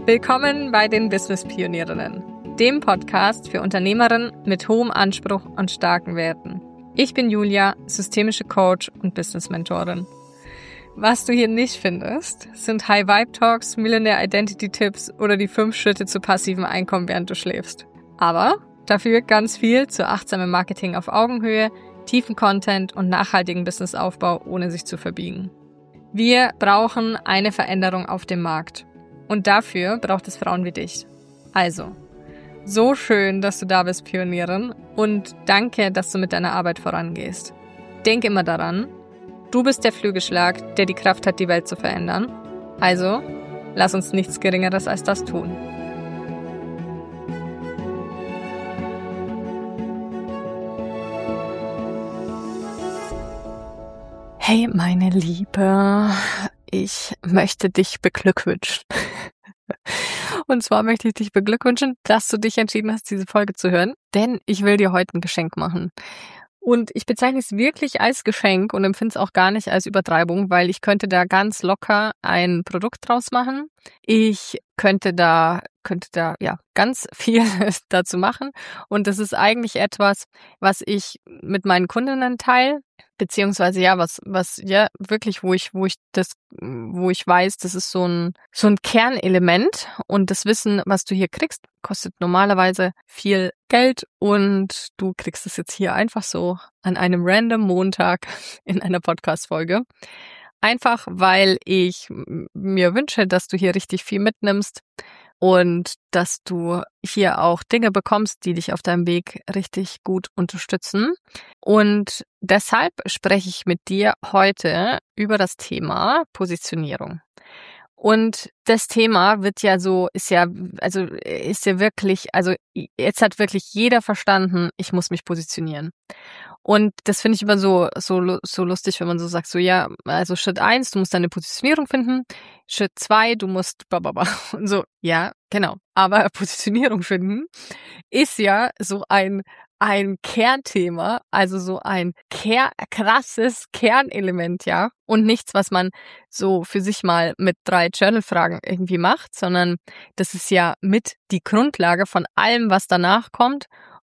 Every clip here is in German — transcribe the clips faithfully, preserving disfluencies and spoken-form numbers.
Willkommen bei den Business Pionierinnen, dem Podcast für Unternehmerinnen mit hohem Anspruch und starken Werten. Ich bin Julia, systemische Coach und Business Mentorin. Was du hier nicht findest, sind High-Vibe-Talks, Millionaire Identity-Tipps oder die fünf Schritte zu passivem Einkommen, während du schläfst. Aber dafür ganz viel zu achtsamem Marketing auf Augenhöhe, tiefen Content und nachhaltigen Businessaufbau, ohne sich zu verbiegen. Wir brauchen eine Veränderung auf dem Markt. Und dafür braucht es Frauen wie dich. Also, so schön, dass du da bist, Pionierin, und danke, dass du mit deiner Arbeit vorangehst. Denk immer daran, du bist der Flügelschlag, der die Kraft hat, die Welt zu verändern. Also, lass uns nichts Geringeres als das tun. Hey, meine Liebe, ich möchte dich beglückwünschen. Und zwar möchte ich dich beglückwünschen, dass du dich entschieden hast, diese Folge zu hören, denn ich will dir heute ein Geschenk machen. Und ich bezeichne es wirklich als Geschenk und empfinde es auch gar nicht als Übertreibung, weil ich könnte da ganz locker ein Produkt draus machen. Ich könnte da, könnte da, ja, ganz viel dazu machen. Und das ist eigentlich etwas, was ich mit meinen Kundinnen teile. Beziehungsweise ja, was, was, ja, wirklich, wo ich, wo ich das, wo ich weiß, das ist so ein, so ein Kernelement und das Wissen, was du hier kriegst, kostet normalerweise viel Geld und du kriegst es jetzt hier einfach so an einem random Montag in einer Podcast-Folge. Einfach, weil ich mir wünsche, dass du hier richtig viel mitnimmst und dass du hier auch Dinge bekommst, die dich auf deinem Weg richtig gut unterstützen. Und deshalb spreche ich mit dir heute über das Thema Positionierung. Und das Thema wird ja so, ist ja, also ist ja wirklich, also jetzt hat wirklich jeder verstanden, ich muss mich positionieren. Und das finde ich immer so, so, so lustig, wenn man so sagt, so ja, also Schritt eins, du musst deine Positionierung finden. Schritt zwei, du musst bababa. Und so, ja, genau. Aber Positionierung finden ist ja so ein, ein Kernthema, also so ein ker- krasses Kernelement, ja. Und nichts, was man so für sich mal mit drei Journal-Fragen irgendwie macht, sondern das ist ja mit die Grundlage von allem, was danach kommt.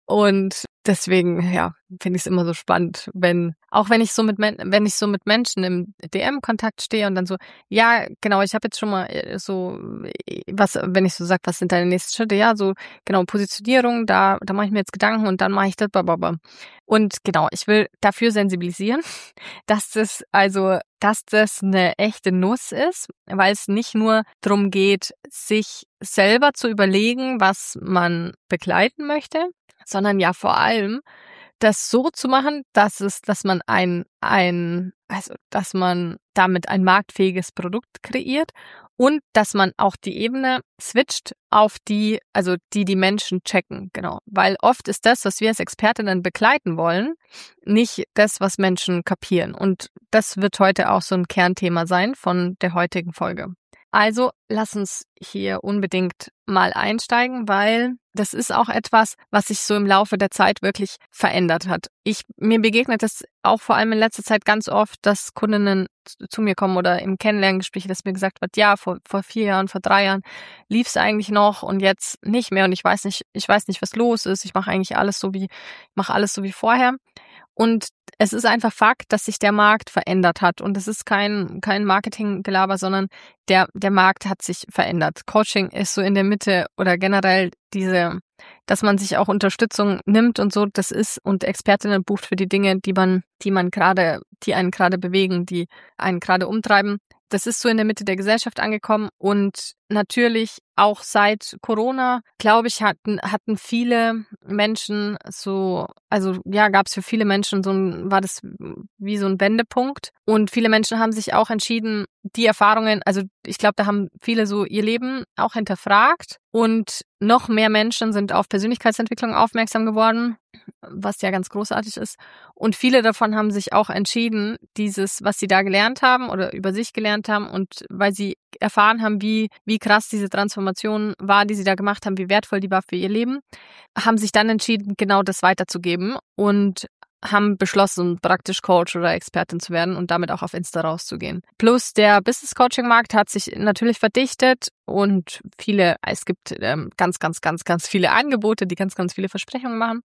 Und deswegen, ja, finde ich es immer so spannend, wenn, auch wenn ich so mit Men- wenn ich so mit Menschen im D M-Kontakt stehe und dann so, ja, genau, ich habe jetzt schon mal so, was, wenn ich so sage, was sind deine nächsten Schritte? Ja, so, genau, Positionierung, da, da mache ich mir jetzt Gedanken und dann mache ich das, blablabla. Und genau, ich will dafür sensibilisieren, dass das, also, dass das eine echte Nuss ist, weil es nicht nur darum geht, sich selber zu überlegen, was man begleiten möchte, sondern ja vor allem das so zu machen, dass es, dass man ein, ein, also dass man damit ein marktfähiges Produkt kreiert und dass man auch die Ebene switcht auf die, also die die Menschen checken, genau, weil oft ist das, was wir als Expertinnen begleiten wollen, nicht das, was Menschen kapieren und das wird heute auch so ein Kernthema sein von der heutigen Folge. Also lass uns hier unbedingt mal einsteigen, weil das ist auch etwas, was sich so im Laufe der Zeit wirklich verändert hat. Ich, mir begegnet das auch vor allem in letzter Zeit ganz oft, dass Kundinnen zu, zu mir kommen oder im Kennenlerngespräch, dass mir gesagt wird, ja, vor, vor vier Jahren, vor drei Jahren lief es eigentlich noch und jetzt nicht mehr und ich weiß nicht, ich weiß nicht, was los ist. Ich mache eigentlich alles so wie, mache alles so wie vorher. Und es ist einfach Fakt, dass sich der Markt verändert hat. Und es ist kein, kein Marketinggelaber, sondern der, der Markt hat sich verändert. Coaching ist so in der Mitte oder generell diese, dass man sich auch Unterstützung nimmt und so, das ist und Expertinnen bucht für die Dinge, die man, die man gerade, die einen gerade bewegen, die einen gerade umtreiben. Das ist so in der Mitte der Gesellschaft angekommen und natürlich auch seit Corona, glaube ich, hatten hatten viele Menschen so, also ja, gab es für viele Menschen so ein, war das wie so ein Wendepunkt und viele Menschen haben sich auch entschieden, die Erfahrungen, also ich glaube, da haben viele so ihr Leben auch hinterfragt und noch mehr Menschen sind auf Persönlichkeitsentwicklung aufmerksam geworden, was ja ganz großartig ist. Und viele davon haben sich auch entschieden, dieses, was sie da gelernt haben oder über sich gelernt haben und weil sie erfahren haben, wie, wie krass diese Transformation war, die sie da gemacht haben, wie wertvoll die war für ihr Leben, haben sich dann entschieden, genau das weiterzugeben und haben beschlossen, praktisch Coach oder Expertin zu werden und damit auch auf Insta rauszugehen. Plus der Business-Coaching-Markt hat sich natürlich verdichtet und viele, es gibt ähm, ganz, ganz, ganz, ganz viele Angebote, die ganz, ganz viele Versprechungen machen.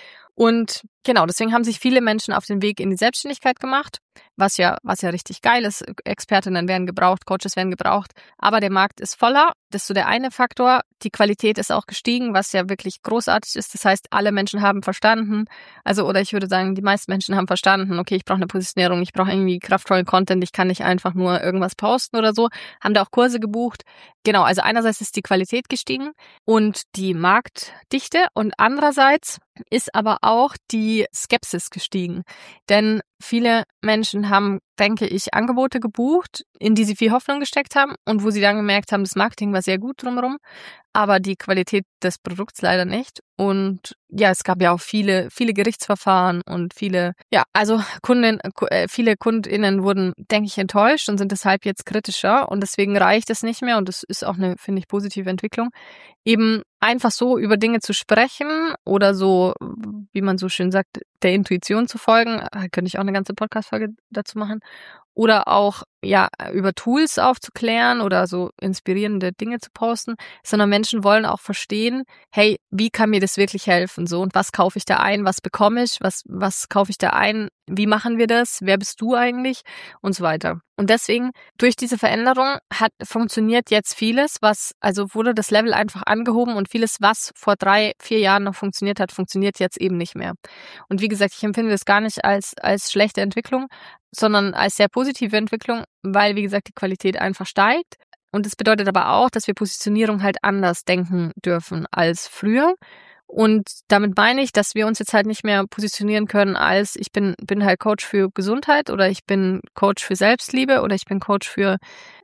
Und genau, deswegen haben sich viele Menschen auf den Weg in die Selbstständigkeit gemacht, was ja, was ja richtig geil ist. Expertinnen werden gebraucht, Coaches werden gebraucht, aber der Markt ist voller. Das ist so der eine Faktor. Die Qualität ist auch gestiegen, was ja wirklich großartig ist. Das heißt, alle Menschen haben verstanden, also oder ich würde sagen, die meisten Menschen haben verstanden, okay, ich brauche eine Positionierung, ich brauche irgendwie kraftvollen Content, ich kann nicht einfach nur irgendwas posten oder so, haben da auch Kurse gebucht. Genau, also einerseits ist die Qualität gestiegen und die Marktdichte und andererseits ist aber auch die Skepsis gestiegen. Denn viele Menschen haben, denke ich, Angebote gebucht, in die sie viel Hoffnung gesteckt haben und wo sie dann gemerkt haben, das Marketing war sehr gut drumherum, aber die Qualität des Produkts leider nicht. Und ja, es gab ja auch viele, viele Gerichtsverfahren und viele, ja, also Kunden, viele KundInnen wurden, denke ich, enttäuscht und sind deshalb jetzt kritischer und deswegen reicht es nicht mehr und das ist auch eine, finde ich, positive Entwicklung, eben einfach so über Dinge zu sprechen oder so, wie man so schön sagt, der Intuition zu folgen. Da könnte ich auch eine ganze Podcast-Folge dazu machen. Oder auch, ja, über Tools aufzuklären oder so inspirierende Dinge zu posten, sondern Menschen wollen auch verstehen, hey, wie kann mir das wirklich helfen? So, und was kaufe ich da ein? Was bekomme ich? Was, was kaufe ich da ein? Wie machen wir das? Wer bist du eigentlich? Und so weiter. Und deswegen, durch diese Veränderung hat, funktioniert jetzt vieles, was, also wurde das Level einfach angehoben und vieles, was vor drei, vier Jahren noch funktioniert hat, funktioniert jetzt eben nicht mehr. Und wie gesagt, ich empfinde das gar nicht als, als schlechte Entwicklung, sondern als sehr positive Entwicklung, weil, wie gesagt, die Qualität einfach steigt. Und das bedeutet aber auch, dass wir Positionierung halt anders denken dürfen als früher. Und damit meine ich, dass wir uns jetzt halt nicht mehr positionieren können als ich bin bin halt Coach für Gesundheit oder ich bin Coach für Selbstliebe oder ich bin Coach für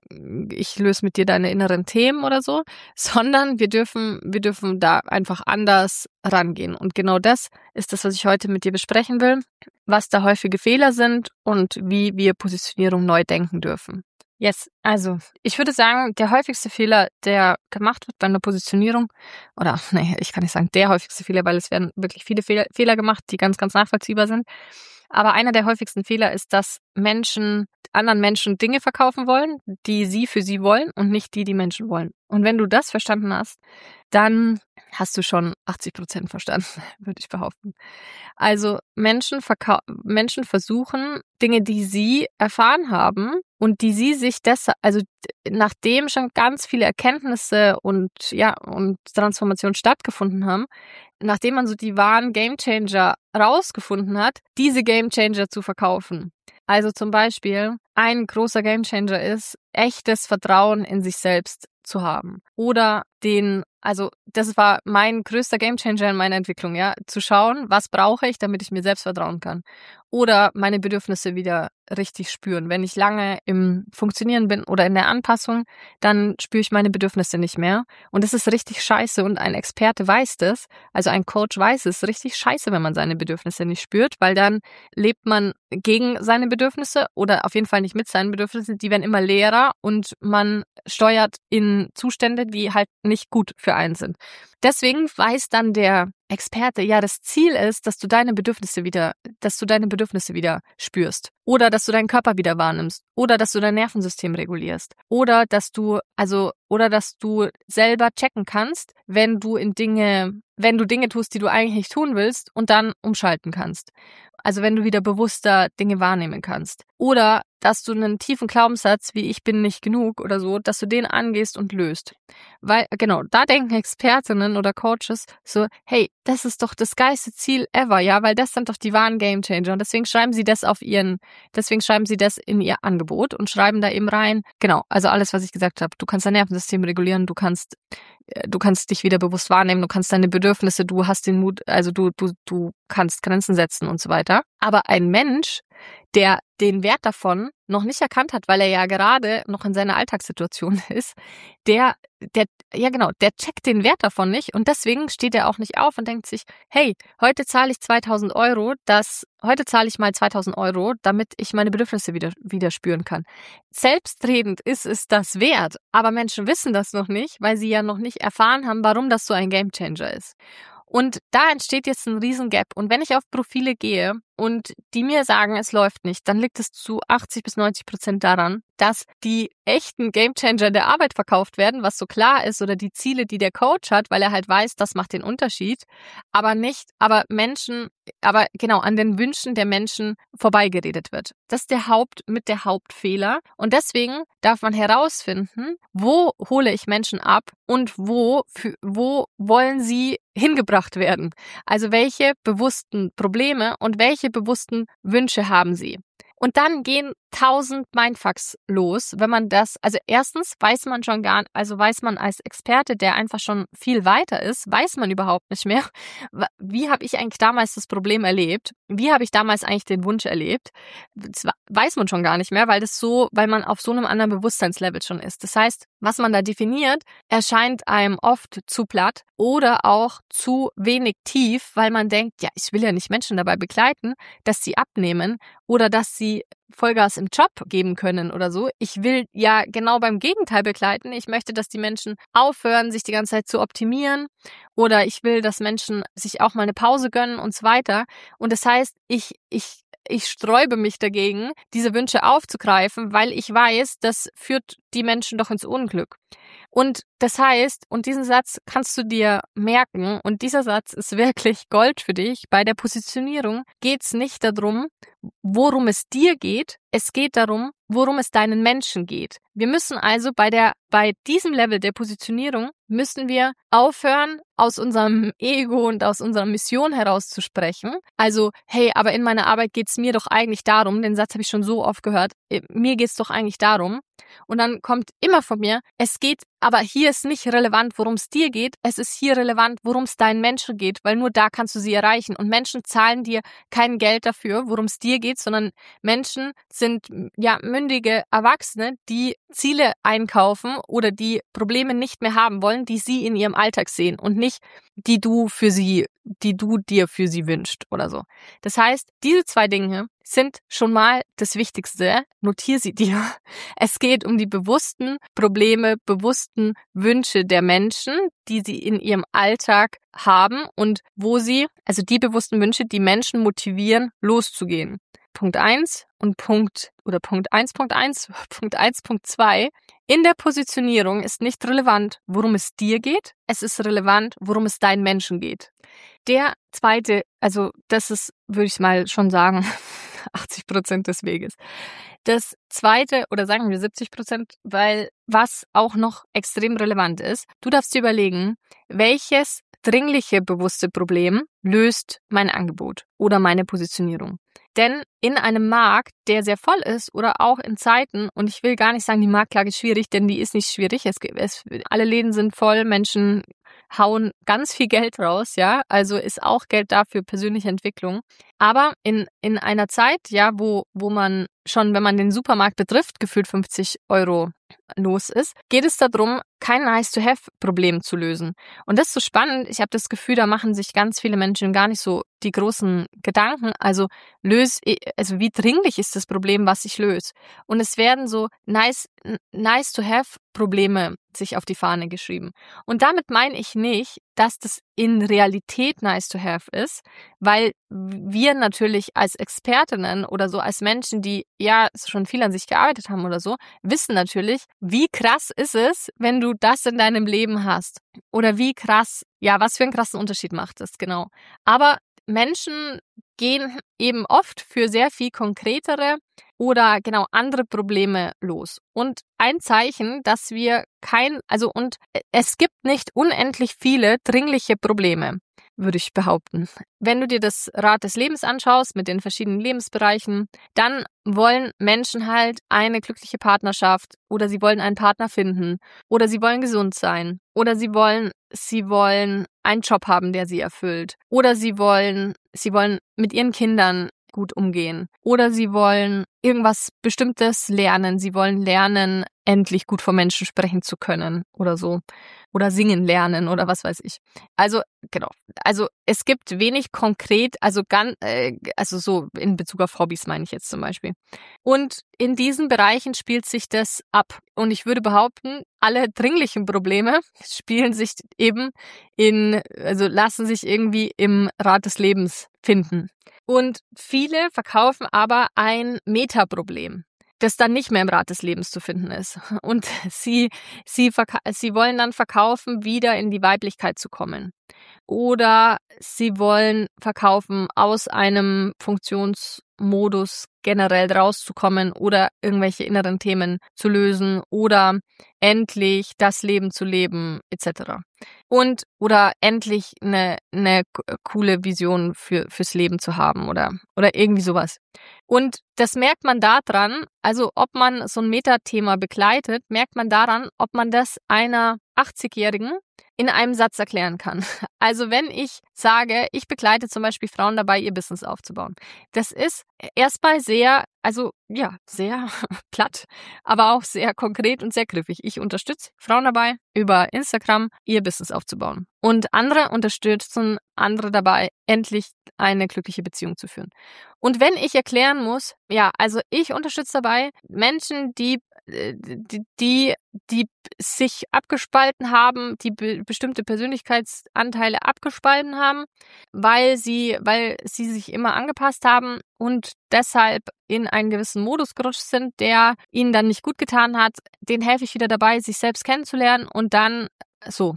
ich löse mit dir deine inneren Themen oder so, sondern wir dürfen wir dürfen da einfach anders rangehen. Und genau das ist das, was ich heute mit dir besprechen will, was da häufige Fehler sind und wie wir Positionierung neu denken dürfen. Yes, also ich würde sagen, der häufigste Fehler, der gemacht wird bei einer Positionierung, oder nee, ich kann nicht sagen der häufigste Fehler, weil es werden wirklich viele Fehler, Fehler gemacht, die ganz, ganz nachvollziehbar sind. Aber einer der häufigsten Fehler ist, dass Menschen anderen Menschen Dinge verkaufen wollen, die sie für sie wollen und nicht die, die Menschen wollen. Und wenn du das verstanden hast, dann hast du schon achtzig Prozent verstanden, würde ich behaupten. Also Menschen, verkau- Menschen versuchen, Dinge, die sie erfahren haben und die sie sich deshalb, also nachdem schon ganz viele Erkenntnisse und ja und Transformationen stattgefunden haben, nachdem man so die wahren Gamechanger rausgefunden hat, diese Gamechanger zu verkaufen. Also zum Beispiel, ein großer Gamechanger ist, echtes Vertrauen in sich selbst zu haben. Oder den, also das war mein größter Gamechanger in meiner Entwicklung, ja, zu schauen, was brauche ich, damit ich mir selbst vertrauen kann. Oder meine Bedürfnisse wieder richtig spüren. Wenn ich lange im Funktionieren bin oder in der Anpassung, dann spüre ich meine Bedürfnisse nicht mehr. Und das ist richtig scheiße und ein Experte weiß das, also ein Coach weiß es, richtig scheiße, wenn man seine Bedürfnisse nicht spürt, weil dann lebt man gegen seine Bedürfnisse oder auf jeden Fall nicht mit seinen Bedürfnissen, die werden immer leerer und man steuert in Zustände, die halt nicht gut für einen sind. Deswegen weiß dann der Experte, ja, das Ziel ist, dass du deine Bedürfnisse wieder, dass du deine Bedürfnisse wieder spürst. Oder dass du deinen Körper wieder wahrnimmst. Oder dass du dein Nervensystem regulierst. Oder dass du, also, oder dass du selber checken kannst, wenn du in Dinge, wenn du Dinge tust, die du eigentlich nicht tun willst und dann umschalten kannst. Also wenn du wieder bewusster Dinge wahrnehmen kannst. Oder dass du einen tiefen Glaubenssatz wie ich bin nicht genug oder so, dass du den angehst und löst. Weil, genau, da denken Expertinnen oder Coaches so, hey, das ist doch das geilste Ziel ever, ja, weil das sind doch die wahren Gamechanger. Und deswegen schreiben sie das auf ihren, deswegen schreiben sie das in ihr Angebot und schreiben da eben rein, genau, also alles, was ich gesagt habe. Du kannst dein Nervensystem regulieren, du kannst Du kannst dich wieder bewusst wahrnehmen, du kannst deine Bedürfnisse, du hast den Mut, also du, du, du kannst Grenzen setzen und so weiter. Aber ein Mensch, der den Wert davon noch nicht erkannt hat, weil er ja gerade noch in seiner Alltagssituation ist, der, der, ja genau, der checkt den Wert davon nicht und deswegen steht er auch nicht auf und denkt sich, hey, heute zahle ich zweitausend Euro, das, heute zahle ich mal zweitausend Euro, damit ich meine Bedürfnisse wieder, wieder spüren kann. Selbstredend ist es das wert, aber Menschen wissen das noch nicht, weil sie ja noch nicht erfahren haben, warum das so ein Gamechanger ist. Und da entsteht jetzt ein riesen Gap. Und wenn ich auf Profile gehe, und die mir sagen, es läuft nicht, dann liegt es zu achtzig bis neunzig Prozent daran, dass die echten Gamechanger der Arbeit verkauft werden, was so klar ist, oder die Ziele, die der Coach hat, weil er halt weiß, das macht den Unterschied, aber nicht, aber Menschen, aber genau an den Wünschen der Menschen vorbeigeredet wird. Das ist der Haupt, mit der Hauptfehler, und deswegen darf man herausfinden, wo hole ich Menschen ab und wo, für, wo wollen sie hingebracht werden. Also welche bewussten Probleme und welche bewussten Wünsche haben sie. Und dann gehen tausend Mindfucks los, wenn man das, also erstens weiß man schon gar, also weiß man als Experte, der einfach schon viel weiter ist, weiß man überhaupt nicht mehr, wie habe ich eigentlich damals das Problem erlebt, wie habe ich damals eigentlich den Wunsch erlebt, das weiß man schon gar nicht mehr, weil das so, weil man auf so einem anderen Bewusstseinslevel schon ist. Das heißt, was man da definiert, erscheint einem oft zu platt oder auch zu wenig tief, weil man denkt, ja, ich will ja nicht Menschen dabei begleiten, dass sie abnehmen oder dass sie Vollgas im Job geben können oder so. Ich will ja genau beim Gegenteil begleiten. Ich möchte, dass die Menschen aufhören, sich die ganze Zeit zu optimieren, oder ich will, dass Menschen sich auch mal eine Pause gönnen und so weiter. Und das heißt, ich, ich, ich sträube mich dagegen, diese Wünsche aufzugreifen, weil ich weiß, das führt die Menschen doch ins Unglück. Und das heißt, und diesen Satz kannst du dir merken, und dieser Satz ist wirklich Gold für dich, bei der Positionierung geht es nicht darum, worum es dir geht, es geht darum, worum es deinen Menschen geht. Wir müssen also bei der, bei diesem Level der Positionierung müssen wir aufhören, aus unserem Ego und aus unserer Mission heraus zu sprechen. Also, hey, aber in meiner Arbeit geht's mir doch eigentlich darum, den Satz habe ich schon so oft gehört, mir geht's doch eigentlich darum. Und dann kommt immer von mir, es geht, aber hier ist nicht relevant, worum es dir geht, es ist hier relevant, worum es deinen Menschen geht, weil nur da kannst du sie erreichen. Und Menschen zahlen dir kein Geld dafür, worum es dir geht, sondern Menschen sind ja mündige Erwachsene, die Ziele einkaufen oder die Probleme nicht mehr haben wollen, die sie in ihrem Alltag sehen und nicht die du für sie, die du dir für sie wünschst oder so. Das heißt, diese zwei Dinge sind schon mal das Wichtigste. Notier sie dir. Es geht um die bewussten Probleme, bewussten Wünsche der Menschen, die sie in ihrem Alltag haben und wo sie, also die bewussten Wünsche, die Menschen motivieren, loszugehen. Punkt eins und Punkt oder Punkt eins Punkt eins, Punkt eins Punkt zwei. In der Positionierung ist nicht relevant, worum es dir geht. Es ist relevant, worum es deinen Menschen geht. Der zweite, also das ist, würde ich mal schon sagen, achtzig Prozent des Weges. Das zweite, oder sagen wir siebzig Prozent, weil was auch noch extrem relevant ist, du darfst dir überlegen, welches dringliche bewusste Problem löst mein Angebot oder meine Positionierung. Denn in einem Markt, der sehr voll ist oder auch in Zeiten, und ich will gar nicht sagen, die Marktlage ist schwierig, denn die ist nicht schwierig. Es, es, alle Läden sind voll, Menschen hauen ganz viel Geld raus, ja, also ist auch Geld da für persönliche Entwicklung. Aber in, in einer Zeit, ja, wo, wo man schon, wenn man den Supermarkt betrifft, gefühlt fünfzig Euro los ist, geht es darum, kein Nice-to-have-Problem zu lösen. Und das ist so spannend. Ich habe das Gefühl, da machen sich ganz viele Menschen gar nicht so die großen Gedanken. Also löse, also wie dringlich ist das Problem, was ich löse? Und es werden so nice, Nice-to-have-Probleme sich auf die Fahne geschrieben. Und damit meine ich nicht, dass das in Realität nice to have ist, weil wir natürlich als Expertinnen oder so als Menschen, die ja schon viel an sich gearbeitet haben oder so, wissen natürlich, wie krass ist es, wenn du das in deinem Leben hast. Oder wie krass, ja, was für einen krassen Unterschied macht das, genau. Aber Menschen gehen eben oft für sehr viel konkretere oder genau andere Probleme los. Und ein Zeichen, dass wir kein, also und es gibt nicht unendlich viele dringliche Probleme, würde ich behaupten. Wenn du dir das Rad des Lebens anschaust mit den verschiedenen Lebensbereichen, dann wollen Menschen halt eine glückliche Partnerschaft oder sie wollen einen Partner finden oder sie wollen gesund sein oder sie wollen, sie wollen einen Job haben, der sie erfüllt oder sie wollen, sie wollen mit ihren Kindern gut umgehen oder sie wollen irgendwas Bestimmtes lernen. Sie wollen lernen, endlich gut vor Menschen sprechen zu können oder so. Oder singen lernen oder was weiß ich. Also, genau. Also, es gibt wenig konkret, also ganz, äh, also so in Bezug auf Hobbys meine ich jetzt zum Beispiel. Und in diesen Bereichen spielt sich das ab. Und ich würde behaupten, alle dringlichen Probleme spielen sich eben in, also lassen sich irgendwie im Rad des Lebens finden. Und viele verkaufen aber ein Metaproblem, das dann nicht mehr im Rad des Lebens zu finden ist. Und sie, sie, verka- sie wollen dann verkaufen, wieder in die Weiblichkeit zu kommen. Oder sie wollen verkaufen, aus einem Funktionsmodus generell rauszukommen oder irgendwelche inneren Themen zu lösen oder endlich das Leben zu leben et cetera. Und oder endlich eine, eine coole Vision für, fürs Leben zu haben oder, oder irgendwie sowas. Und das merkt man daran, also ob man so ein Metathema begleitet, merkt man daran, ob man das einer achtzigjährigen in einem Satz erklären kann. Also wenn ich sage, ich begleite zum Beispiel Frauen dabei, ihr Business aufzubauen. Das ist erstmal sehr, also ja, sehr platt, aber auch sehr konkret und sehr griffig. Ich unterstütze Frauen dabei, über Instagram ihr Business aufzubauen. Und andere unterstützen andere dabei, endlich eine glückliche Beziehung zu führen. Und wenn ich erklären muss, ja, also ich unterstütze dabei Menschen, die die, die, die sich abgespalten haben, die be- bestimmte Persönlichkeitsanteile abgespalten haben, weil sie, weil sie sich immer angepasst haben und deshalb in einen gewissen Modus gerutscht sind, der ihnen dann nicht gut getan hat, den helfe ich wieder dabei, sich selbst kennenzulernen und dann so.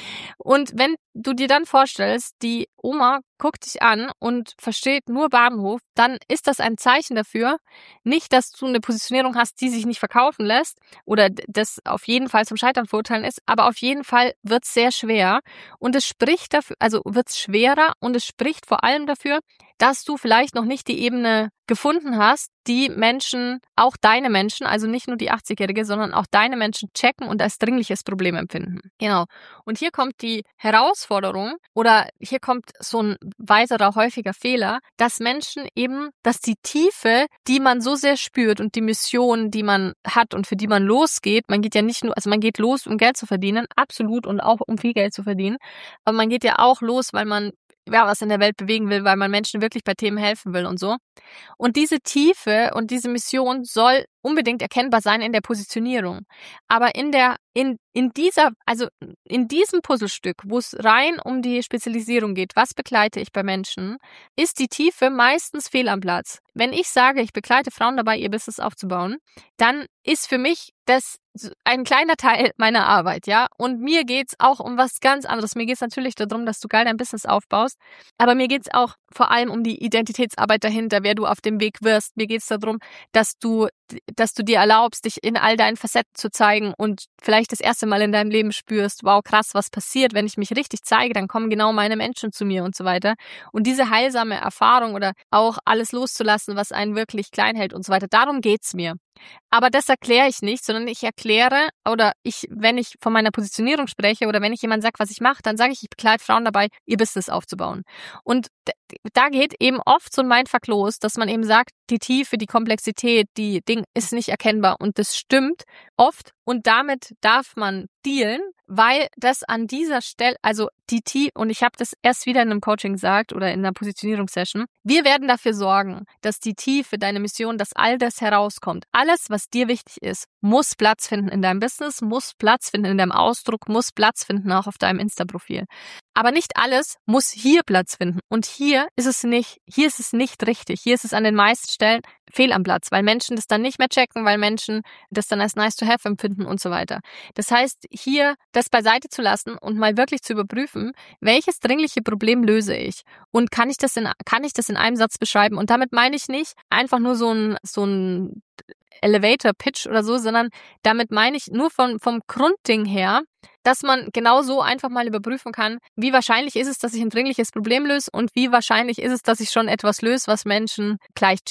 Und wenn du dir dann vorstellst, die Oma guckt dich an und versteht nur Bahnhof, dann ist das ein Zeichen dafür, nicht, dass du eine Positionierung hast, die sich nicht verkaufen lässt oder das auf jeden Fall zum Scheitern verurteilen ist, aber auf jeden Fall wird es sehr schwer und es spricht dafür, also wird es schwerer und es spricht vor allem dafür, dass du vielleicht noch nicht die Ebene gefunden hast, die Menschen, auch deine Menschen, also nicht nur die achtzigjährige, sondern auch deine Menschen checken und als dringliches Problem empfinden. Genau. Und hier kommt die Herausforderung oder hier kommt so ein weiterer häufiger Fehler, dass Menschen eben, dass die Tiefe, die man so sehr spürt und die Mission, die man hat und für die man losgeht, man geht ja nicht nur, also man geht los, um Geld zu verdienen, absolut und auch um viel Geld zu verdienen, aber man geht ja auch los, weil man ja, was in der Welt bewegen will, weil man Menschen wirklich bei Themen helfen will und so. Und diese Tiefe und diese Mission soll unbedingt erkennbar sein in der Positionierung. Aber in der, in, in dieser, also in diesem Puzzlestück, wo es rein um die Spezialisierung geht, was begleite ich bei Menschen, ist die Tiefe meistens fehl am Platz. Wenn ich sage, ich begleite Frauen dabei, ihr Business aufzubauen, dann ist für mich das ein kleiner Teil meiner Arbeit, ja. Und mir geht's auch um was ganz anderes. Mir geht's natürlich darum, dass du geil dein Business aufbaust, aber mir geht's auch vor allem um die Identitätsarbeit dahinter, wer du auf dem Weg wirst. Mir geht's darum, dass du, dass du dir erlaubst, dich in all deinen Facetten zu zeigen und vielleicht das erste Mal in deinem Leben spürst, wow, krass, was passiert, wenn ich mich richtig zeige, dann kommen genau meine Menschen zu mir und so weiter. Und diese heilsame Erfahrung oder auch alles loszulassen, was einen wirklich klein hält und so weiter, darum geht's mir. Aber das erkläre ich nicht, sondern ich erkläre oder ich, wenn ich von meiner Positionierung spreche oder wenn ich jemand sage, was ich mache, dann sage ich, ich begleite Frauen dabei, ihr Business aufzubauen. Und da geht eben oft so ein Mindfuck los, dass man eben sagt, die Tiefe, die Komplexität, die Ding ist nicht erkennbar und das stimmt oft und damit darf man dealen, weil das an dieser Stelle, also die Tiefe, und ich habe das erst wieder in einem Coaching gesagt oder in einer Positionierungssession, wir werden dafür sorgen, dass die Tiefe, deine Mission, dass all das herauskommt. Alles, was dir wichtig ist, muss Platz finden in deinem Business, muss Platz finden in deinem Ausdruck, muss Platz finden auch auf deinem Insta-Profil. Aber nicht alles muss hier Platz finden. Und hier ist es nicht, hier ist es nicht richtig. Hier ist es an den meisten Stellen fehl am Platz, weil Menschen das dann nicht mehr checken, weil Menschen das dann als nice to have empfinden und so weiter. Das heißt, hier das beiseite zu lassen und mal wirklich zu überprüfen, welches dringliche Problem löse ich? Und kann ich das in, kann ich das in einem Satz beschreiben? Und damit meine ich nicht einfach nur so ein, so ein Elevator-Pitch oder so, sondern damit meine ich nur vom, vom Grundding her, dass man genau so einfach mal überprüfen kann, wie wahrscheinlich ist es, dass ich ein dringliches Problem löse und wie wahrscheinlich ist es, dass ich schon etwas löse, was Menschen gleich checken.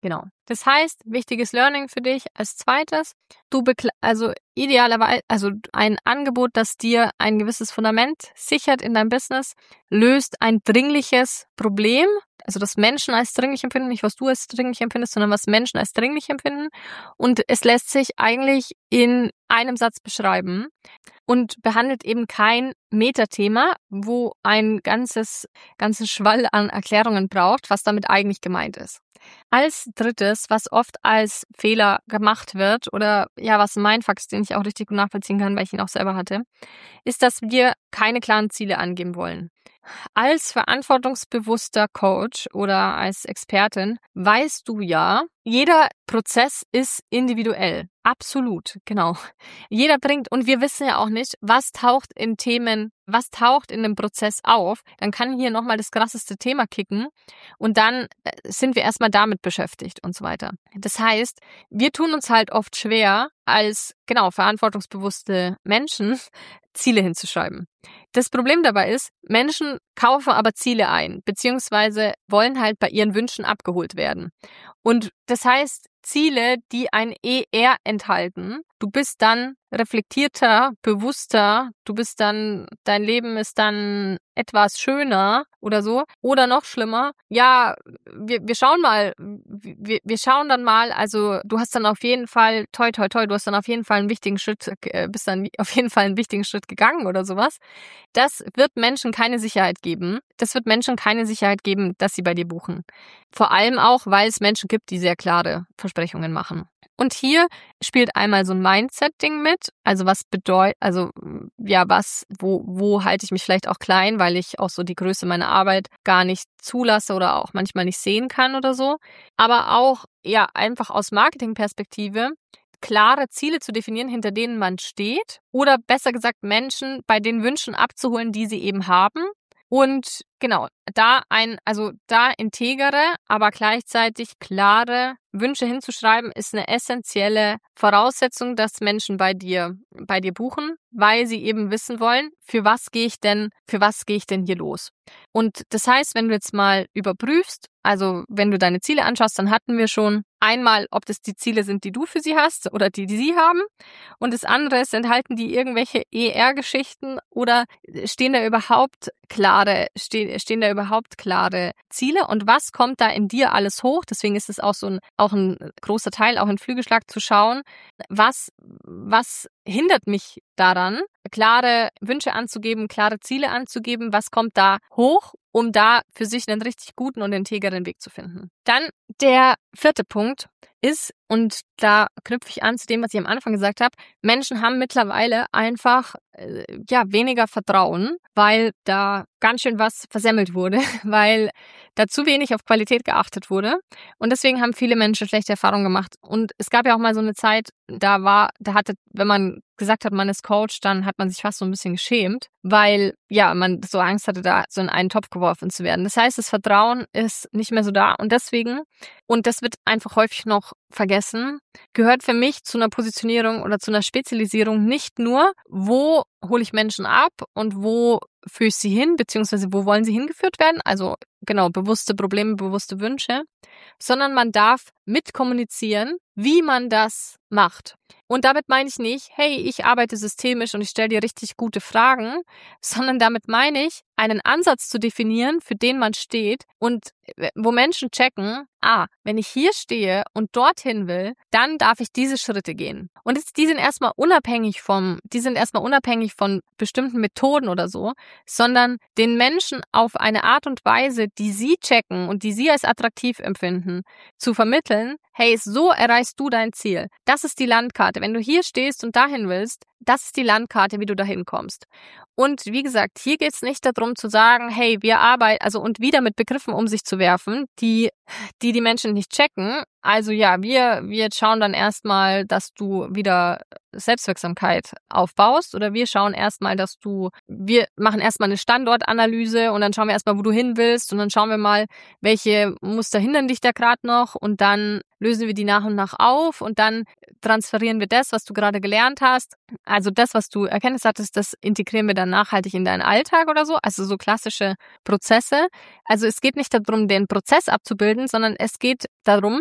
Genau. Das heißt, wichtiges Learning für dich als zweites, du bekle- also idealerweise, also ein Angebot, das dir ein gewisses Fundament sichert in deinem Business, löst ein dringliches Problem, also das Menschen als dringlich empfinden, nicht was du als dringlich empfindest, sondern was Menschen als dringlich empfinden. Und es lässt sich eigentlich in einem Satz beschreiben und behandelt eben kein Metathema, wo ein ganzes, ganzen Schwall an Erklärungen braucht, was damit eigentlich gemeint ist. Als drittes, was oft als Fehler gemacht wird oder ja, was ein Mindfuck ist, den ich auch richtig gut nachvollziehen kann, weil ich ihn auch selber hatte, ist, dass wir keine klaren Ziele angeben wollen. Als verantwortungsbewusster Coach oder als Expertin weißt du ja, jeder Prozess ist individuell. Absolut, genau. Jeder bringt, und wir wissen ja auch nicht, was taucht in Themen, was taucht in dem Prozess auf. Dann kann hier nochmal das krasseste Thema kicken und dann sind wir erstmal damit beschäftigt und so weiter. Das heißt, wir tun uns halt oft schwer, als, genau, verantwortungsbewusste Menschen Ziele hinzuschreiben. Das Problem dabei ist, Menschen kaufen aber Ziele ein, beziehungsweise wollen halt bei ihren Wünschen abgeholt werden. Und das heißt, Ziele, die ein E R enthalten, du bist dann reflektierter, bewusster, du bist dann, dein Leben ist dann etwas schöner oder so. Oder noch schlimmer, ja, wir, wir schauen mal, wir, wir schauen dann mal, also du hast dann auf jeden Fall, toi, toi, toi, du hast dann auf jeden Fall einen wichtigen Schritt, äh, bist dann auf jeden Fall einen wichtigen Schritt gegangen oder sowas. Das wird Menschen keine Sicherheit geben. Das wird Menschen keine Sicherheit geben, dass sie bei dir buchen. Vor allem auch, weil es Menschen gibt, die sehr klare Versprechungen machen. Und hier spielt einmal so ein Mindset-Ding mit. Also was bedeutet, also ja, was, wo, wo halte ich mich vielleicht auch klein, weil ich auch so die Größe meiner Arbeit gar nicht zulasse oder auch manchmal nicht sehen kann oder so. Aber auch, ja, einfach aus Marketingperspektive klare Ziele zu definieren, hinter denen man steht. Oder besser gesagt, Menschen bei den Wünschen abzuholen, die sie eben haben. Und genau, da ein, also da integere, aber gleichzeitig klare Wünsche hinzuschreiben, ist eine essentielle Voraussetzung, dass Menschen bei dir, bei dir buchen, weil sie eben wissen wollen, für was gehe ich denn, für was gehe ich denn hier los? Und das heißt, wenn du jetzt mal überprüfst, also wenn du deine Ziele anschaust, dann hatten wir schon einmal, ob das die Ziele sind, die du für sie hast oder die, die sie haben. Und das andere ist, enthalten die irgendwelche E R-Geschichten oder stehen da überhaupt klare, stehen, stehen da überhaupt klare Ziele? Und was kommt da in dir alles hoch? Deswegen ist es auch so ein, auch ein großer Teil, auch ein Flügelschlag zu schauen, was, was hindert mich daran, klare Wünsche anzugeben, klare Ziele anzugeben, was kommt da hoch, um da für sich einen richtig guten und integeren Weg zu finden. Dann der vierte Punkt ist, und da knüpfe ich an zu dem, was ich am Anfang gesagt habe, Menschen haben mittlerweile einfach äh, ja weniger Vertrauen, weil da ganz schön was versemmelt wurde, weil da zu wenig auf Qualität geachtet wurde. Und deswegen haben viele Menschen schlechte Erfahrungen gemacht. Und es gab ja auch mal so eine Zeit, da war, da hatte, wenn man gesagt hat, man ist Coach, dann hat man sich fast so ein bisschen geschämt, weil ja man so Angst hatte, da so in einen Topf geworfen zu werden. Das heißt, das Vertrauen ist nicht mehr so da. Und deswegen, und das wird einfach häufig noch vergessen, gehört für mich zu einer Positionierung oder zu einer Spezialisierung nicht nur, wo hole ich Menschen ab und wo führe ich sie hin, beziehungsweise wo wollen sie hingeführt werden, also genau, bewusste Probleme, bewusste Wünsche, sondern man darf mitkommunizieren, wie man das macht. Und damit meine ich nicht, hey, ich arbeite systemisch und ich stelle dir richtig gute Fragen, sondern damit meine ich, einen Ansatz zu definieren, für den man steht und wo Menschen checken, ah, wenn ich hier stehe und dorthin will, dann darf ich diese Schritte gehen. Und jetzt, die sind erstmal unabhängig vom, die sind erstmal unabhängig von bestimmten Methoden oder so, sondern den Menschen auf eine Art und Weise, die sie checken und die sie als attraktiv empfinden, zu vermitteln, hey, so erreichst du dein Ziel. Das ist die Landkarte. Wenn du hier stehst und dahin willst, das ist die Landkarte, wie du dahin kommst. Und wie gesagt, hier geht es nicht darum zu sagen, hey, wir arbeiten, also und wieder mit Begriffen um sich zu werfen, die die, die Menschen nicht checken. Also ja, wir, wir schauen dann erstmal, dass du wieder Selbstwirksamkeit aufbaust, oder wir schauen erstmal, dass du, wir machen erstmal eine Standortanalyse und dann schauen wir erstmal, wo du hin willst, und dann schauen wir mal, welche Muster hindern dich da gerade noch, und dann lösen wir die nach und nach auf und dann transferieren wir das, was du gerade gelernt hast. Also das, was du Erkenntnis hattest, das integrieren wir dann nachhaltig in deinen Alltag oder so. Also so klassische Prozesse. Also es geht nicht darum, den Prozess abzubilden, sondern es geht darum,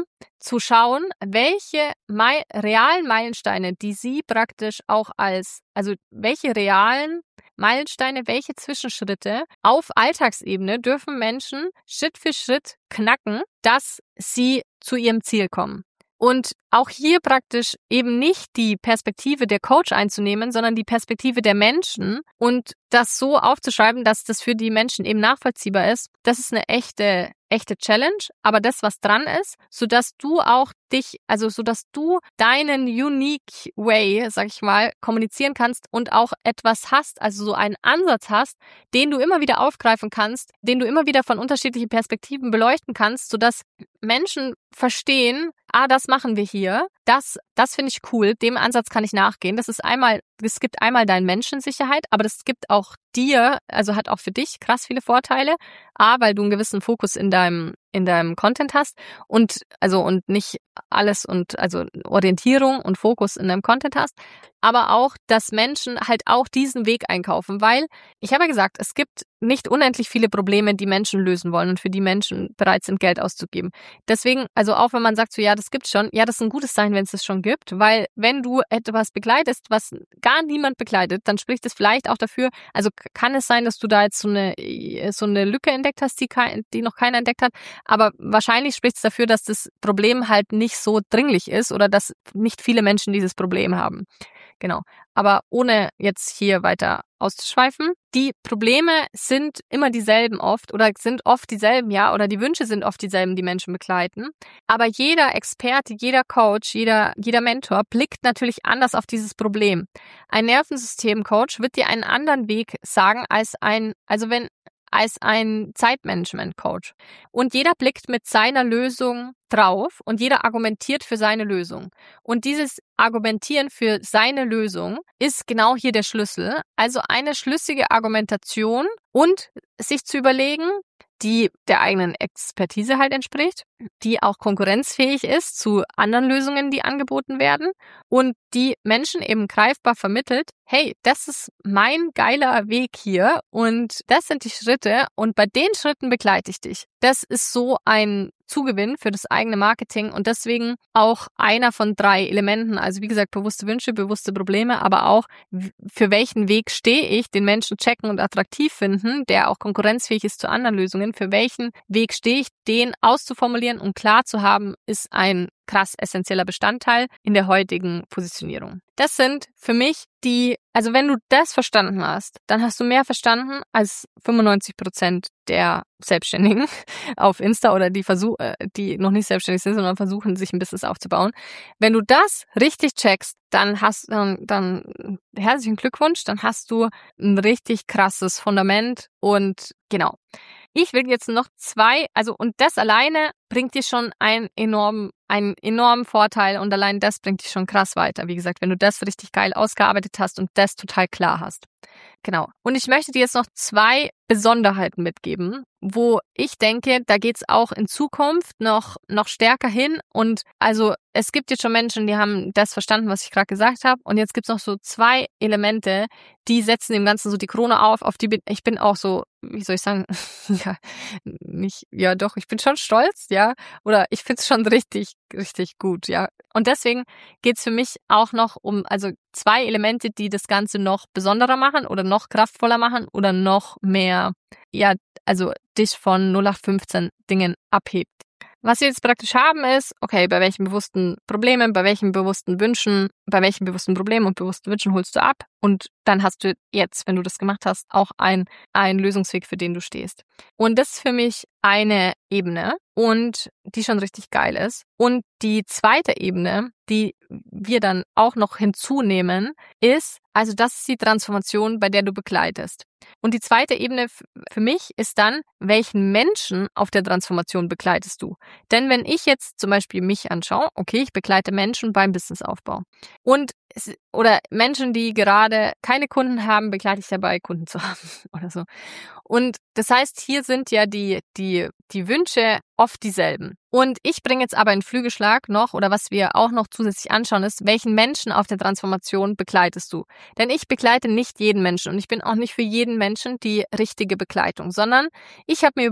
zu schauen, welche Mei- realen Meilensteine, die sie praktisch auch als, also welche realen Meilensteine, welche Zwischenschritte auf Alltagsebene dürfen Menschen Schritt für Schritt knacken, dass sie zu ihrem Ziel kommen. Und auch hier praktisch eben nicht die Perspektive der Coach einzunehmen, sondern die Perspektive der Menschen und das so aufzuschreiben, dass das für die Menschen eben nachvollziehbar ist. Das ist eine echte, echte Challenge, aber das, was dran ist, sodass du auch dich, also sodass du deinen unique way, sag ich mal, kommunizieren kannst und auch etwas hast, also so einen Ansatz hast, den du immer wieder aufgreifen kannst, den du immer wieder von unterschiedlichen Perspektiven beleuchten kannst, sodass Menschen verstehen, ah, das machen wir hier, das, das finde ich cool, dem Ansatz kann ich nachgehen. Das ist einmal, es gibt einmal deine Menschensicherheit, aber das gibt auch dir, also hat auch für dich krass viele Vorteile. A, weil du einen gewissen Fokus in deinem, in deinem Content hast und, also, und nicht alles und, also Orientierung und Fokus in deinem Content hast, aber auch, dass Menschen halt auch diesen Weg einkaufen, weil ich habe ja gesagt, es gibt nicht unendlich viele Probleme, die Menschen lösen wollen und für die Menschen bereit sind, Geld auszugeben. Deswegen, also auch wenn man sagt so, ja, das gibt's schon, ja, das ist ein gutes Zeichen, wenn es das schon gibt, weil wenn du etwas begleitest, was gar niemand begleitet, dann spricht es vielleicht auch dafür, also kann es sein, dass du da jetzt so eine, so eine Lücke entdeckt hast, die, kein, die noch keiner entdeckt hat, aber wahrscheinlich spricht es dafür, dass das Problem halt nicht so dringlich ist oder dass nicht viele Menschen dieses Problem haben. Genau. Aber ohne jetzt hier weiter auszuschweifen, die Probleme sind immer dieselben oft oder sind oft dieselben, ja, oder die Wünsche sind oft dieselben, die Menschen begleiten. Aber jeder Experte, jeder Coach, jeder, jeder Mentor blickt natürlich anders auf dieses Problem. Ein Nervensystem-Coach wird dir einen anderen Weg sagen als ein, also wenn, als ein Zeitmanagement-Coach. Und jeder blickt mit seiner Lösung drauf und jeder argumentiert für seine Lösung. Und dieses Argumentieren für seine Lösung ist genau hier der Schlüssel. Also eine schlüssige Argumentation und sich zu überlegen, die der eigenen Expertise halt entspricht, die auch konkurrenzfähig ist zu anderen Lösungen, die angeboten werden und die Menschen eben greifbar vermittelt, hey, das ist mein geiler Weg hier und das sind die Schritte und bei den Schritten begleite ich dich. Das ist so ein Zugewinn für das eigene Marketing und deswegen auch einer von drei Elementen, also wie gesagt, bewusste Wünsche, bewusste Probleme, aber auch für welchen Weg stehe ich, den Menschen checken und attraktiv finden, der auch konkurrenzfähig ist zu anderen Lösungen, für welchen Weg stehe ich, den auszuformulieren und klar zu haben, ist ein krass essentieller Bestandteil in der heutigen Positionierung. Das sind für mich die, also wenn du das verstanden hast, dann hast du mehr verstanden als fünfundneunzig Prozent der Selbstständigen auf Insta oder die Versuche, die noch nicht selbstständig sind, sondern versuchen, sich ein Business aufzubauen. Wenn du das richtig checkst, dann hast dann, dann herzlichen Glückwunsch, dann hast du ein richtig krasses Fundament und genau. Ich will jetzt noch zwei, also und das alleine bringt dir schon einen enormen, einen enormen Vorteil und allein das bringt dich schon krass weiter. Wie gesagt, wenn du das richtig geil ausgearbeitet hast und das total klar hast. Genau. Und ich möchte dir jetzt noch zwei Besonderheiten mitgeben, wo ich denke, da geht's auch in Zukunft noch noch stärker hin. Und also es gibt jetzt schon Menschen, die haben das verstanden, was ich gerade gesagt habe. Und jetzt gibt's noch so zwei Elemente, die setzen dem Ganzen so die Krone auf, auf die bin ich bin auch so, wie soll ich sagen, ja, nicht, ja doch, ich bin schon stolz, ja, oder ich find's schon richtig, richtig gut, ja. Und deswegen geht's für mich auch noch um, also zwei Elemente, die das Ganze noch besonderer machen oder noch kraftvoller machen oder noch mehr, ja, also dich von null acht fünfzehn Dingen abhebt. Was wir jetzt praktisch haben ist, okay, bei welchen bewussten Problemen, bei welchen bewussten Wünschen, bei welchen bewussten Problemen und bewussten Wünschen holst du ab und dann hast du jetzt, wenn du das gemacht hast, auch ein, ein Lösungsweg, für den du stehst. Und das ist für mich eine Ebene und die schon richtig geil ist. Und die zweite Ebene, die wir dann auch noch hinzunehmen, ist, also das ist die Transformation, bei der du begleitest. Und die zweite Ebene für mich ist dann, welchen Menschen auf der Transformation begleitest du? Denn wenn ich jetzt zum Beispiel mich anschaue, okay, ich begleite Menschen beim Businessaufbau und oder Menschen, die gerade keine Kunden haben, begleite ich dabei, Kunden zu haben oder so. Und das heißt, hier sind ja die, die, die Wünsche oft dieselben. Und ich bringe jetzt aber einen Flügelschlag noch, oder was wir auch noch zusätzlich anschauen, ist, welchen Menschen auf der Transformation begleitest du? Denn ich begleite nicht jeden Menschen und ich bin auch nicht für jeden Menschen die richtige Begleitung, sondern ich habe mir überlegt,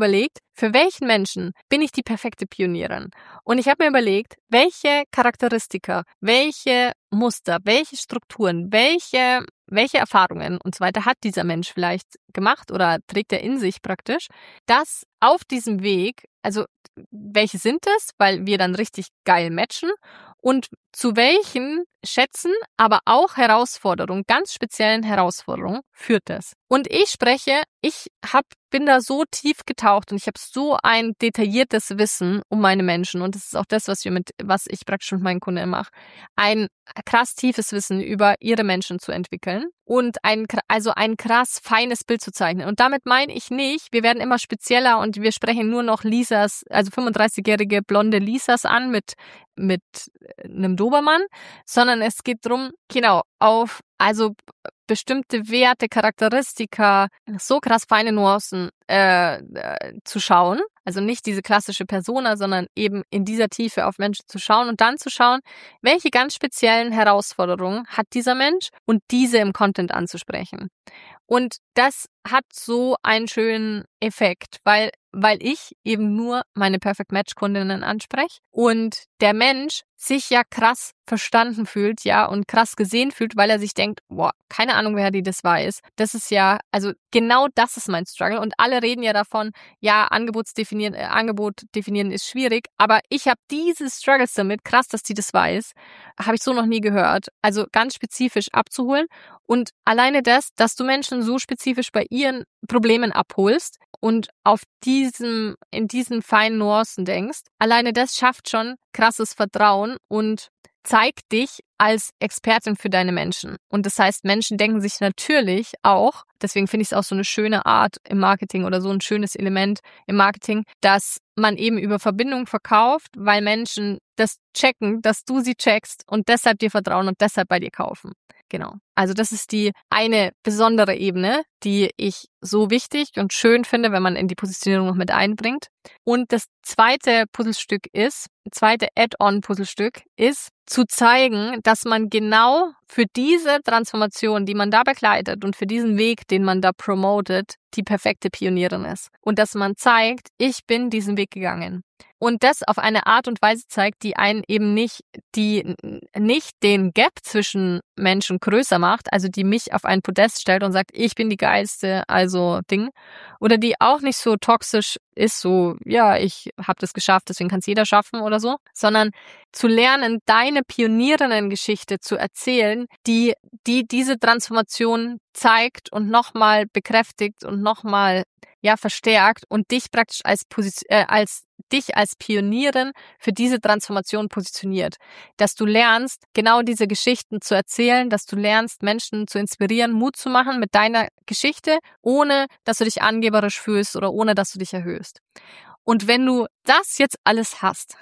für welchen Menschen bin ich die perfekte Pionierin? Und ich habe mir überlegt, welche Charakteristika, welche Muster, welche Strukturen, welche, welche Erfahrungen und so weiter hat dieser Mensch vielleicht gemacht oder trägt er in sich praktisch, dass auf diesem Weg, also welche sind es, weil wir dann richtig geil matchen und zu welchen Schätzen, aber auch Herausforderungen, ganz speziellen Herausforderungen führt es. Und ich spreche, ich hab, bin da so tief getaucht und ich habe so ein detailliertes Wissen um meine Menschen und das ist auch das, was wir mit, was ich praktisch mit meinen Kunden mache, ein krass tiefes Wissen über ihre Menschen zu entwickeln und ein, also ein krass feines Bild zu zeichnen. Und damit meine ich nicht, wir werden immer spezieller und wir sprechen nur noch Lisas, also fünfunddreißigjährige blonde Lisas an mit, mit einem Dobermann, sondern es geht drum, genau, auf, also bestimmte Werte, Charakteristika, so krass feine Nuancen äh, äh, zu schauen. Also nicht diese klassische Persona, sondern eben in dieser Tiefe auf Menschen zu schauen und dann zu schauen, welche ganz speziellen Herausforderungen hat dieser Mensch und diese im Content anzusprechen. Und das hat so einen schönen Effekt, weil weil ich eben nur meine Perfect Match Kundinnen anspreche und der Mensch sich ja krass verstanden fühlt, ja, und krass gesehen fühlt, weil er sich denkt, boah, keine Ahnung, wer die das weiß. Das ist ja, also genau das ist mein Struggle und alle reden ja davon, ja, Angebotsdefinieren, äh, Angebot definieren ist schwierig, aber ich habe diese Struggles damit, krass, dass die das weiß, habe ich so noch nie gehört. Also ganz spezifisch abzuholen und alleine das, dass du Menschen so spezifisch bei ihren Problemen abholst und auf diesem, in diesen feinen Nuancen denkst, alleine das schafft schon krasses Vertrauen und zeigt dich als Expertin für deine Menschen. Und das heißt, Menschen denken sich natürlich auch, deswegen finde ich es auch so eine schöne Art im Marketing oder so ein schönes Element im Marketing, dass man eben über Verbindung verkauft, weil Menschen das checken, dass du sie checkst und deshalb dir vertrauen und deshalb bei dir kaufen. Genau. Also das ist die eine besondere Ebene, die ich so wichtig und schön finde, wenn man in die Positionierung noch mit einbringt. Und das zweite Puzzlestück ist, zweite Add-on-Puzzlestück ist, zu zeigen, dass man genau für diese Transformation, die man da begleitet und für diesen Weg, den man da promotet, die perfekte Pionierin ist. Und dass man zeigt, ich bin diesen Weg gegangen. Und das auf eine Art und Weise zeigt, die einen eben nicht, die nicht den Gap zwischen Menschen größer macht, also die mich auf ein Podest stellt und sagt, ich bin die geilste, also Ding. Oder die auch nicht so toxisch ist, so, ja, ich habe das geschafft, deswegen kann es jeder schaffen oder so, sondern zu lernen, deine Pionierinnen-Geschichte zu erzählen, die, die diese Transformation zeigt und nochmal bekräftigt und nochmal, ja, verstärkt und dich praktisch als Position, äh, als dich als Pionierin für diese Transformation positioniert. Dass du lernst, genau diese Geschichten zu erzählen, dass du lernst, Menschen zu inspirieren, Mut zu machen mit deiner Geschichte, ohne dass du dich angeberisch fühlst oder ohne dass du dich erhöhst. Und wenn du das jetzt alles hast,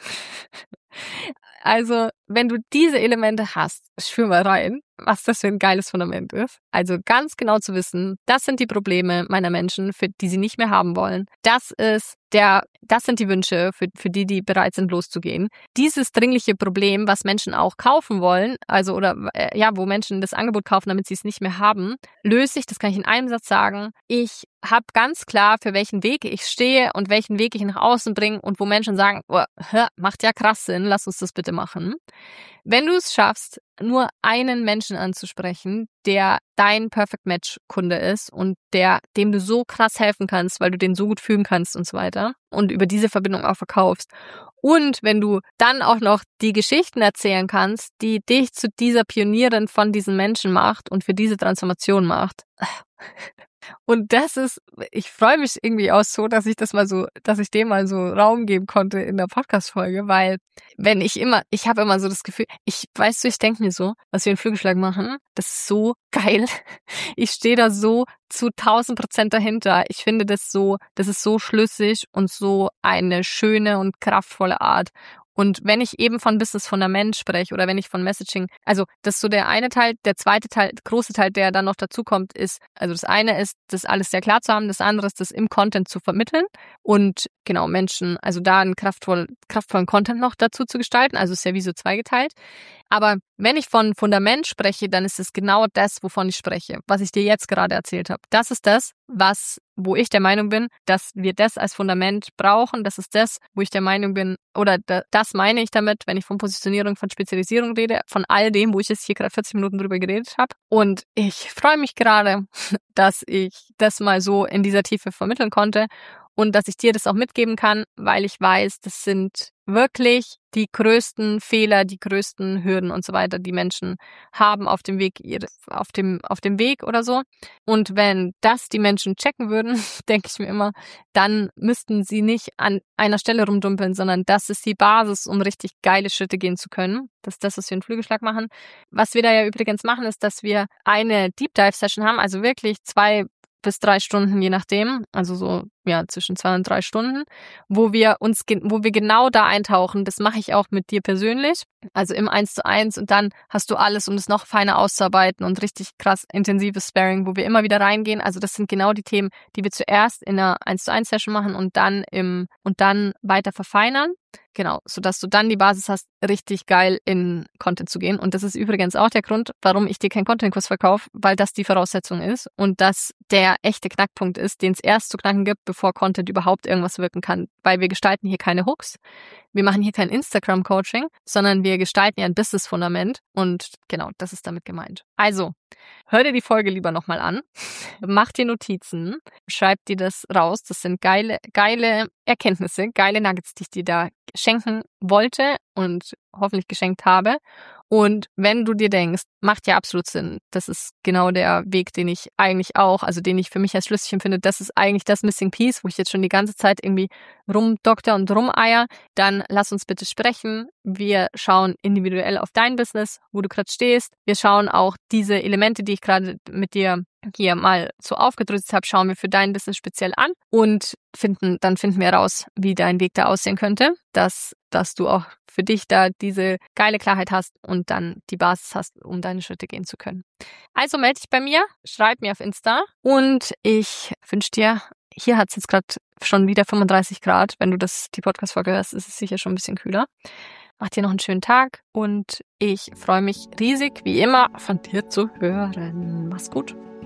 also wenn du diese Elemente hast, spür mal rein, was das für ein geiles Fundament ist. Also ganz genau zu wissen, das sind die Probleme meiner Menschen, für die sie nicht mehr haben wollen. Das ist der, das sind die Wünsche, für, für die, die bereit sind, loszugehen. Dieses dringliche Problem, was Menschen auch kaufen wollen, also oder äh, ja, wo Menschen das Angebot kaufen, damit sie es nicht mehr haben, löse ich, das kann ich in einem Satz sagen, ich habe ganz klar, für welchen Weg ich stehe und welchen Weg ich nach außen bringe und wo Menschen sagen, oh, macht ja krass Sinn, lass uns das bitte machen. Wenn du es schaffst, nur einen Menschen anzusprechen, der dein Perfect Match Kunde ist und der, dem du so krass helfen kannst, weil du den so gut fühlen kannst und so weiter und über diese Verbindung auch verkaufst. Und wenn du dann auch noch die Geschichten erzählen kannst, die dich zu dieser Pionierin von diesen Menschen macht und für diese Transformation macht. Und das ist, ich freue mich irgendwie auch so, dass ich das mal so, dass ich dem mal so Raum geben konnte in der Podcast-Folge, weil wenn ich immer, ich habe immer so das Gefühl, ich, weißt du, ich denke mir so, was wir in Flügelschlag machen, das ist so geil. Ich stehe da so zu tausend Prozent dahinter. Ich finde das so, das ist so schlüssig und so eine schöne und kraftvolle Art. Und wenn ich eben von Business Fundament spreche oder wenn ich von Messaging, also das ist so der eine Teil, der zweite Teil, der große Teil, der dann noch dazu kommt, ist, also das eine ist, das alles sehr klar zu haben, das andere ist, das im Content zu vermitteln und genau Menschen, also da einen kraftvoll, kraftvollen Content noch dazu zu gestalten, also ist ja wie so zweigeteilt. Aber wenn ich von Fundament spreche, dann ist es genau das, wovon ich spreche, was ich dir jetzt gerade erzählt habe. Das ist das, was, wo ich der Meinung bin, dass wir das als Fundament brauchen. Das ist das, wo ich der Meinung bin, oder da, das meine ich damit, wenn ich von Positionierung, von Spezialisierung rede, von all dem, wo ich jetzt hier gerade vierzig Minuten drüber geredet habe. Und ich freue mich gerade, dass ich das mal so in dieser Tiefe vermitteln konnte und dass ich dir das auch mitgeben kann, weil ich weiß, das sind wirklich die größten Fehler, die größten Hürden und so weiter, die Menschen haben auf dem Weg ihres, auf dem, auf dem Weg oder so. Und wenn das die Menschen checken würden, denke ich mir immer, dann müssten sie nicht an einer Stelle rumdumpeln, sondern das ist die Basis, um richtig geile Schritte gehen zu können. Das ist das, was wir in Flügelschlag machen. Was wir da ja übrigens machen, ist, dass wir eine Deep Dive Session haben, also wirklich zwei bis drei Stunden, je nachdem, also so ja zwischen zwei und drei Stunden, wo wir uns, wo wir genau da eintauchen. Das mache ich auch mit dir persönlich, also im eins zu eins, und dann hast du alles, um das noch feiner auszuarbeiten und richtig krass intensives Sparring, wo wir immer wieder reingehen. Also das sind genau die Themen, die wir zuerst in einer eins zu eins Session machen und dann im und dann weiter verfeinern. Genau, sodass du dann die Basis hast, richtig geil in Content zu gehen. Und das ist übrigens auch der Grund, warum ich dir keinen Content-Kurs verkaufe, weil das die Voraussetzung ist und das der echte Knackpunkt ist, den es erst zu knacken gibt, bevor Content überhaupt irgendwas wirken kann. Weil wir gestalten hier keine Hooks, wir machen hier kein Instagram-Coaching, sondern wir gestalten ja ein Business-Fundament und genau, das ist damit gemeint. Also, hör dir die Folge lieber nochmal an, mach dir Notizen, schreib dir das raus, das sind geile, geile Erkenntnisse, geile Nuggets, die ich dir da schenken wollte und hoffentlich geschenkt habe. Und wenn du dir denkst, macht ja absolut Sinn, das ist genau der Weg, den ich eigentlich auch, also den ich für mich als schlüssig empfinde, das ist eigentlich das Missing Piece, wo ich jetzt schon die ganze Zeit irgendwie rumdokter und rumeier, dann lass uns bitte sprechen. Wir schauen individuell auf dein Business, wo du gerade stehst. Wir schauen auch diese Elemente, die ich gerade mit dir hier mal so aufgedrückt habe, schauen wir für dein Business speziell an und finden, dann finden wir heraus, wie dein Weg da aussehen könnte, dass, dass du auch für dich da diese geile Klarheit hast und dann die Basis hast, um deine Schritte gehen zu können. Also melde dich bei mir, schreib mir auf Insta und ich wünsche dir, hier hat es jetzt gerade schon wieder fünfunddreißig Grad, wenn du das die Podcast-Folge hörst, ist es sicher schon ein bisschen kühler. Mach dir noch einen schönen Tag und ich freue mich riesig, wie immer, von dir zu hören. Mach's gut.